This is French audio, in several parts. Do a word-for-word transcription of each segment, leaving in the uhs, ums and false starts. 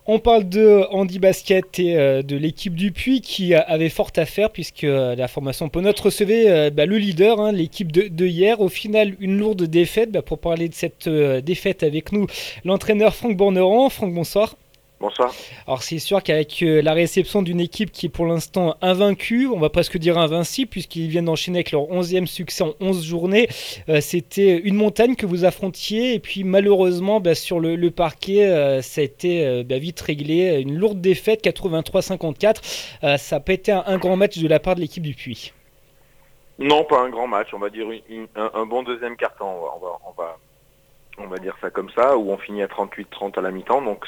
On parle de handi basket et euh, de l'équipe du Puy qui euh, avait fort à faire puisque euh, la formation Ponot recevait euh, bah, le leader, hein, l'équipe de, de hier. Au final, une lourde défaite. Bah, pour parler de cette euh, défaite avec nous, l'entraîneur Franck Borneran. Franck, bonsoir. Bonsoir. Alors c'est sûr qu'avec euh, la réception d'une équipe qui est pour l'instant invaincue, on va presque dire invincible, puisqu'ils viennent d'enchaîner avec leur onzième succès en onze journées, euh, c'était une montagne que vous affrontiez, et puis malheureusement bah, sur le, le parquet, euh, ça a été euh, bah, vite réglé, une lourde défaite, quatre-vingt-trois à cinquante-quatre. Euh, ça n'a pas été un, un grand match de la part de l'équipe du Puy. Non, pas un grand match, on va dire une- une- un, un bon deuxième quart-temps, on va, on va, on va, on va dire ça comme ça, où on finit à trente-huit trente à la mi-temps, donc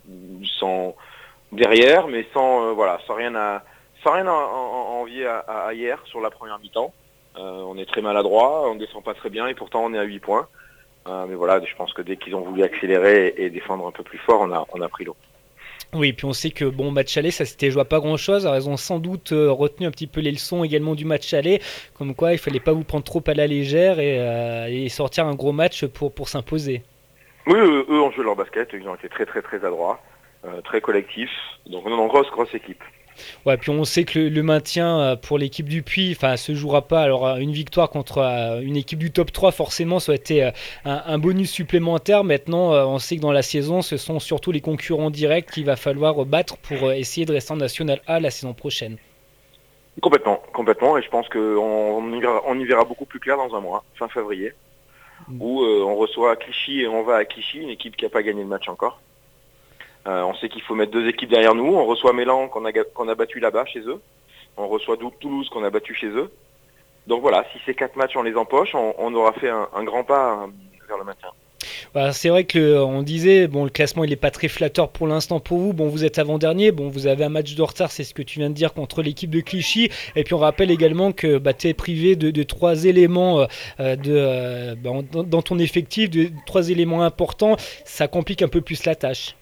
sans derrière, mais sans euh, voilà, sans rien à, sans rien à, à- à envier à, à- à hier sur la première mi-temps. Euh, on est très maladroit, on descend pas très bien et pourtant on est à huit points. Euh, mais voilà, je pense que dès qu'ils ont voulu accélérer et, et défendre un peu plus fort, on a, on a pris l'eau. Oui, et puis on sait que bon match aller, ça s'était joué à pas grand chose. Ils ont sans doute euh, retenu un petit peu les leçons également du match aller, comme quoi il fallait pas vous prendre trop à la légère et, euh, et sortir un gros match pour, pour s'imposer. Oui, eux, eux ont joué leur basket, ils ont été très très très adroits, euh, très collectifs, donc non, non, grosse grosse équipe. Ouais, puis on sait que le, le maintien euh, pour l'équipe du Puy, enfin, se jouera pas. Alors euh, une victoire contre euh, une équipe du top trois, forcément, ça aurait été euh, un, un bonus supplémentaire. Maintenant, euh, on sait que dans la saison, ce sont surtout les concurrents directs qu'il va falloir battre pour euh, essayer de rester en National A la saison prochaine. Complètement, complètement, et je pense qu'on on y, verra, on y verra beaucoup plus clair dans un mois, fin février, où euh, on reçoit Clichy et on va à Clichy, une équipe qui n'a pas gagné le match encore. Euh, on sait qu'il faut mettre deux équipes derrière nous, on reçoit Mélan qu'on a, qu'on a battu là-bas chez eux, on reçoit Dou- Toulouse qu'on a battu chez eux. Donc voilà, si ces quatre matchs on les empoche, on, on aura fait un, un grand pas hein, vers le maintien. Bah, c'est vrai que le- on disait, bon, le classement il est pas très flatteur pour l'instant pour vous. Bon, vous êtes avant-dernier, bon, vous avez un match de retard, c'est ce que tu viens de dire contre l'équipe de Clichy. Et puis on rappelle également que bah, tu es privé de, de trois éléments euh, de, euh, bah, dans, dans ton effectif, de trois éléments importants. Ça complique un peu plus la tâche.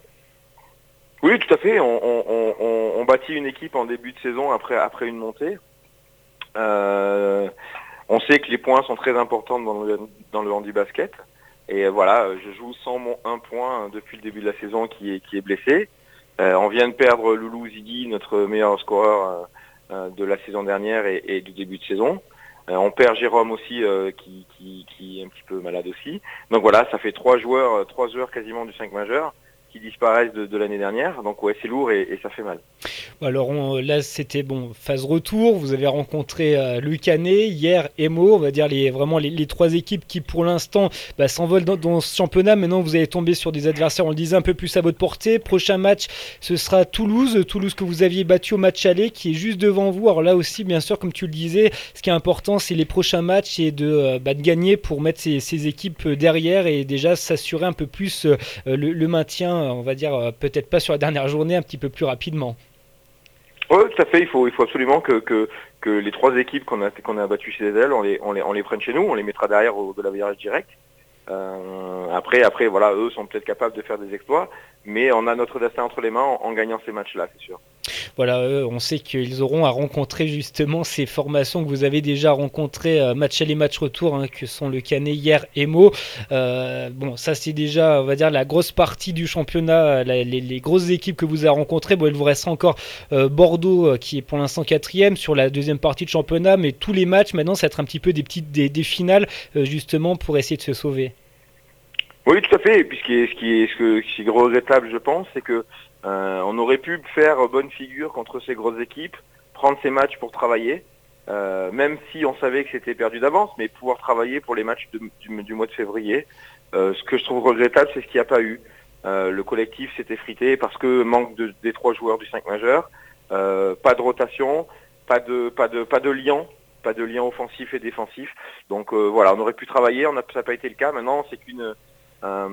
Oui, tout à fait, on, on, on, on- on bâtit une équipe en début de saison après, après une montée. Euh, on sait que les points sont très importants dans le, dans le handi-basket. Et voilà, je joue sans mon un point depuis le début de la saison qui est, qui est blessé. Euh, on vient de perdre Loulou Ziggy, notre meilleur scoreur euh, euh, de la saison dernière et, et du début de saison. Euh, on perd Jérôme aussi euh, qui, qui, qui est un petit peu malade aussi. Donc voilà, ça fait trois joueurs, euh, trois joueurs quasiment du cinq majeur qui disparaissent de, de l'année dernière. Donc ouais, c'est lourd et, et ça fait mal. Alors on- là, c'était bon, phase retour. Vous avez rencontré euh, Louis Canet, hier Emo, on va dire les, vraiment les, les trois équipes qui pour l'instant bah, s'envolent dans, dans ce championnat. Maintenant, vous allez tomber sur des adversaires, on le disait, un peu plus à votre portée. Prochain match, ce sera Toulouse. Toulouse que vous aviez battu au match aller, qui est juste devant vous. Alors là aussi, bien sûr, comme tu le disais, ce qui est important, c'est les prochains matchs et de, euh, bah, de gagner pour mettre ces, ces équipes derrière et déjà s'assurer un peu plus euh, le, le maintien, on va dire, euh, peut-être pas sur la dernière journée, un petit peu plus rapidement. Oui, tout à fait. Il faut, il faut absolument que, que, que les trois équipes qu'on a, qu'on a battues chez elles, on les, on, les, on les prenne chez nous, on les mettra derrière au, de la virage direct. Euh, après, après, voilà, eux sont peut-être capables de faire des exploits, mais on a notre destin entre les mains en, en gagnant ces matchs-là, c'est sûr. Voilà, eux, on sait qu'ils auront à rencontrer justement ces formations que vous avez déjà rencontrées, euh, match aller, match retour, hein, que sont le Canet hier et Meaux. Euh, bon, ça c'est déjà, on va dire, la grosse partie du championnat, la- les, les grosses équipes que vous avez rencontrées. Bon, il vous restera encore euh, Bordeaux, euh, qui est pour l'instant quatrième sur la deuxième partie de championnat, mais tous les matchs maintenant, ça va être un petit peu des petites des, des finales, euh, justement pour essayer de se sauver. Oui, tout à fait. Et puis ce qui est, ce qui est, ce que- ce qui est regrettable, je pense, c'est que euh, on aurait pu faire bonne figure contre ces grosses équipes, prendre ces matchs pour travailler, euh, même si on savait que c'était perdu d'avance, mais pouvoir travailler pour les matchs de- du, du mois de février. Euh, ce que je trouve regrettable, c'est ce qu'il n'y a pas eu. Euh, le collectif s'est effrité parce que manque de, des trois joueurs du cinq majeur, euh, pas de rotation, pas de, pas de, pas de lien. Pas de lien offensif et défensif. Donc euh, voilà, on aurait pu travailler, on a, ça n'a pas été le cas. Maintenant, c'est qu'une un,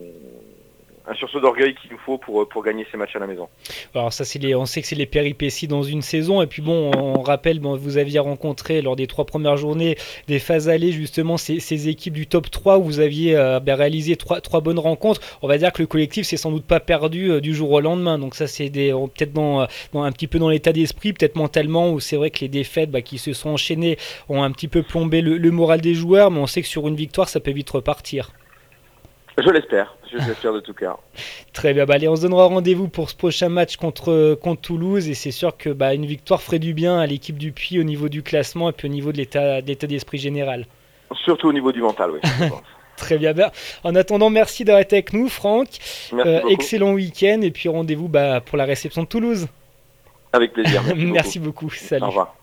un sursaut d'orgueil qu'il nous faut pour, pour gagner ces matchs à la maison. Alors ça, c'est les, on sait que c'est les péripéties dans une saison. Et puis bon, on rappelle, bon, vous aviez rencontré lors des trois premières journées des phases allées justement ces, ces équipes du top trois où vous aviez euh, ben, réalisé trois, trois bonnes rencontres. On va dire que le collectif s'est sans doute pas perdu euh, du jour au lendemain. Donc ça, c'est des, on- peut-être dans, euh, dans un petit peu dans l'état d'esprit, peut-être mentalement, où c'est vrai que les défaites bah, qui se sont enchaînées ont un petit peu plombé le, le moral des joueurs. Mais on sait que sur une victoire, ça peut vite repartir. Je l'espère, je l'espère de tout cœur. Très bien, bah, allez, on se donnera rendez-vous pour ce prochain match contre, contre Toulouse et c'est sûr que bah, une victoire ferait du bien à l'équipe du Puy au niveau du classement et puis au niveau de l'état, de l'état d'esprit général. Surtout au niveau du mental, oui. Très bien. Ben, en attendant, merci d'avoir été avec nous, Franck. Merci euh, beaucoup. Excellent week-end et puis rendez-vous bah, pour la réception de Toulouse. Avec plaisir. Merci, Merci beaucoup. beaucoup. Salut. Au revoir.